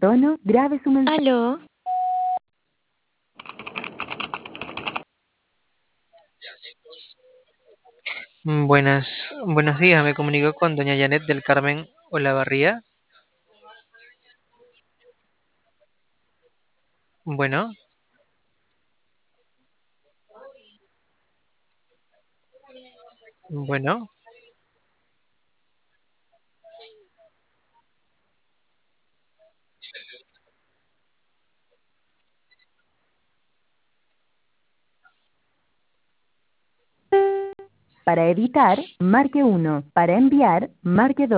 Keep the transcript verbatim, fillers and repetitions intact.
tono, grabe su mensaje. Aló, Mm, Buenas, buenos días, me comunico con doña Janet del Carmen Olavarría. Bueno, bueno, Para editar, marque uno. Para enviar, marque dos.